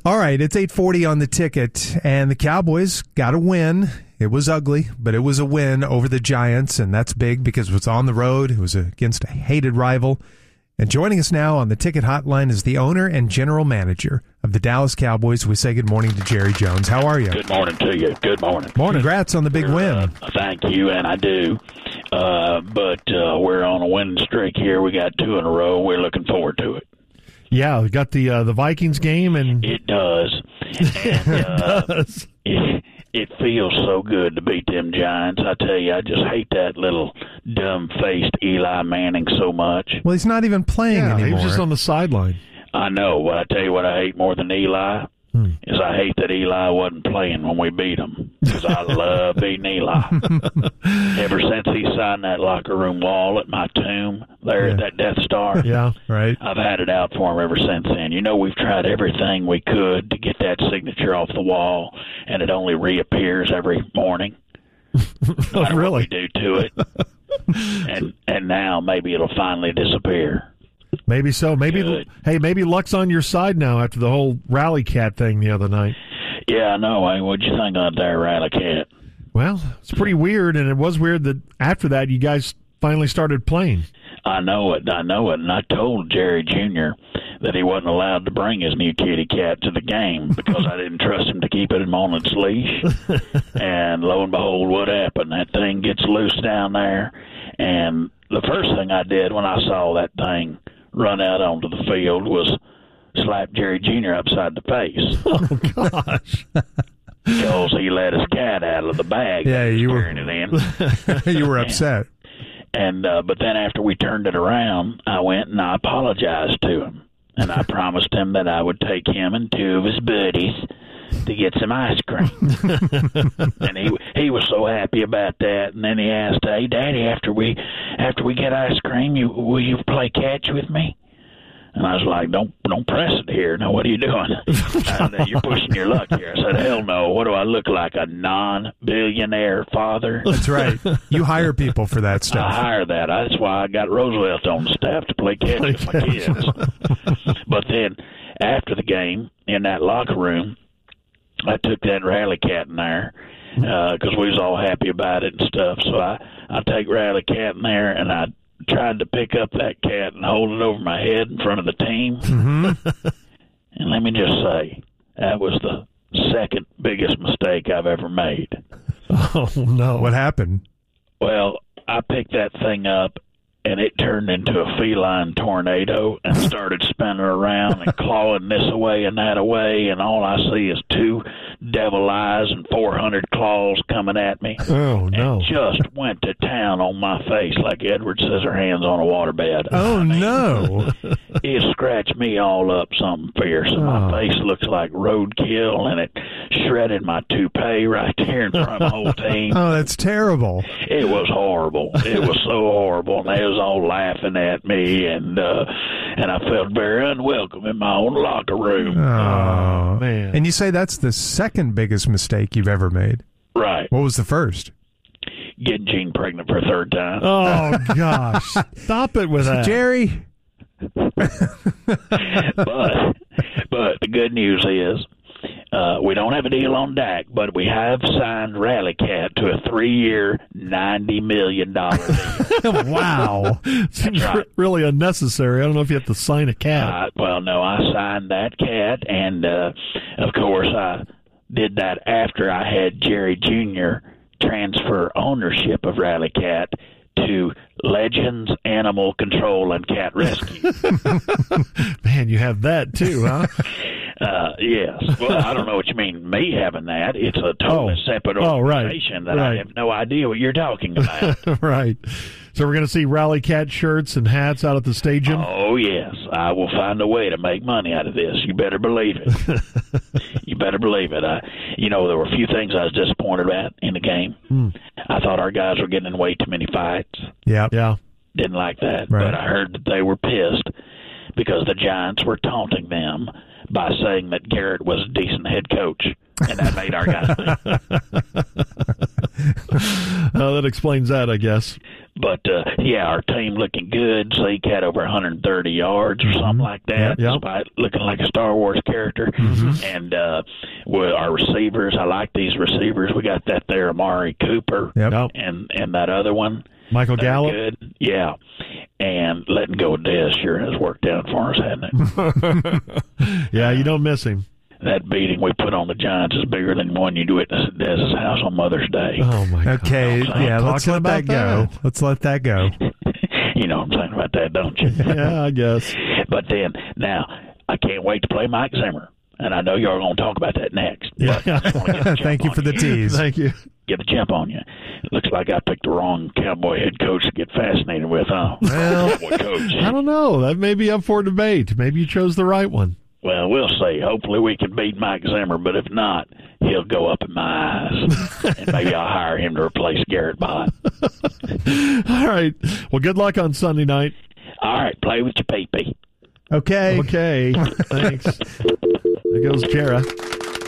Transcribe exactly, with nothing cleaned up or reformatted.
All right, it's eight forty on the ticket, and the Cowboys got a win. It was ugly, but it was a win over the Giants, and that's big because it was on the road. It was against a hated rival. And joining us now on the ticket hotline is the owner and general manager of the Dallas Cowboys. We say good morning to Jerry Jones. How are you? Good morning to you. Good morning. Morning. Congrats on the big we're, win. Uh, thank you, and I do. Uh, but uh, we're on a winning streak here. We got two in a row. We're looking forward to it. Yeah, we got the uh, the Vikings game, and it does. And, uh, it does. It, it feels so good to beat them Giants. I tell you, I just hate that little dumb-faced Eli Manning so much. Well, he's not even playing yeah, anymore. He was just on the sideline. I know, but I tell you what I hate more than Eli hmm. is I hate that Eli wasn't playing when we beat him, because I love beating Eli. Ever since he signed that locker room wall at my tomb there yeah. at that Death Star, yeah, right. I've had it out for him ever since then. You know, we've tried everything we could to get that signature off the wall, and it only reappears every morning. Oh, really? What we do to it. and and now maybe it'll finally disappear. Maybe so. Maybe Good. Hey, maybe luck's on your side now after the whole Rally Cat thing the other night. Yeah, I know. Hey, what'd you think of that Rally Cat? Well, it's pretty weird, and it was weird that after that you guys finally started playing. I know it. I know it. And I told Jerry Junior that he wasn't allowed to bring his new kitty cat to the game because I didn't trust him to keep it on its leash. And lo and behold, what happened? That thing gets loose down there. And the first thing I did when I saw that thing run out onto the field was slap Jerry Junior upside the face. Oh, gosh. Because he let his cat out of the bag. Yeah, you were, it in. you were upset. And uh, but then after we turned it around, I went and I apologized to him. And I promised him that I would take him and two of his buddies to get some ice cream. And he he was so happy about that. And then he asked, "Hey, Daddy, after we after we get ice cream, you will you play catch with me?" And I was like, "Don't don't press it here. Now, what are you doing? uh, you're pushing your luck here." I said, "Hell no. What do I look like, a non-billionaire father?" That's right. You hire people for that stuff. I hire that. That's why I got Roosevelt on the staff to play catch with my kids. But then after the game, in that locker room, I took that Rally Cat in there because uh, we was all happy about it and stuff. So I, I take Rally Cat in there, and I tried to pick up that cat and hold it over my head in front of the team. Mm-hmm. And let me just say, that was the second biggest mistake I've ever made. Oh, no. What happened? Well, I picked that thing up, and it turned into a feline tornado and started spinning around and clawing this away and that away, and all I see is two devil eyes and four hundred claws coming at me. Oh, no. And just went to town on my face like Edward Scissorhands on a waterbed. Oh, I mean, no. It scratched me all up something fierce, and my oh. face looks like roadkill, and it shredded my toupee right there in front of the whole team. Oh, that's terrible. It was horrible. It was so horrible, and they was all laughing at me, and uh, and I felt very unwelcome in my own locker room. Oh, man. And you say that's the second biggest mistake you've ever made. Right. What was the first? Getting Jean pregnant for a third time. Oh, gosh. Stop it with that. Jerry. but but the good news is uh, we don't have a deal on Dak, but we have signed Rally Cat to a three-year, ninety million dollars deal. Wow. Seems right. really unnecessary. I don't know if you have to sign a cat. Uh, well, no, I signed that cat, and uh, of course I did that after I had Jerry Junior transfer ownership of Rally Cat to Legends Animal Control and Cat Rescue. Man, you have that too, huh? uh, yes. Well, I don't know what you mean, me having that. It's a totally oh. separate oh, organization right. that right. I have no idea what you're talking about. Right. So we're going to see Rally Cat shirts and hats out at the stadium? Oh, yes. I will find a way to make money out of this. You better believe it. You better believe it. I, you know, there were a few things I was disappointed about in the game. Hmm. I thought our guys were getting in way too many fights. Yeah. Yeah. Didn't like that. Right. But I heard that they were pissed because the Giants were taunting them by saying that Garrett was a decent head coach. And that made our guys think. Oh, that explains that, I guess. But, uh, yeah, our team looking good. Zeke had over one hundred thirty yards or something like that, Yep. despite looking like a Star Wars character. Mm-hmm. And uh, with our receivers, I like these receivers. We got that there, Amari Cooper, Yep. Yep. and, and that other one. Michael They're Gallup. Good. Yeah. And letting go of Dez sure has worked out for us, hasn't it? Yeah, you don't miss him. That beating we put on the Giants is bigger than the one you do at Dez's house on Mother's Day. Oh my God. Okay, yeah, let's Talking let that about go. Let's let that go. You know what I'm saying about that, don't you? Yeah, I guess. But then, now, I can't wait to play Mike Zimmer. And I know y'all are going to talk about that next. Yeah. But I just wanna get a jump Thank you on for the tease. Thank you. Get a jump on you. It looks like I picked the wrong Cowboy head coach to get fascinated with, huh? Well, Cowboy coach. I don't know. That may be up for debate. Maybe you chose the right one. Well, we'll see. Hopefully we can beat Mike Zimmer, but if not, he'll go up in my eyes. And maybe I'll hire him to replace Garrett Bott. All right. Well, good luck on Sunday night. All right, play with your pee-pee. Okay. Okay. Thanks. There goes Kara.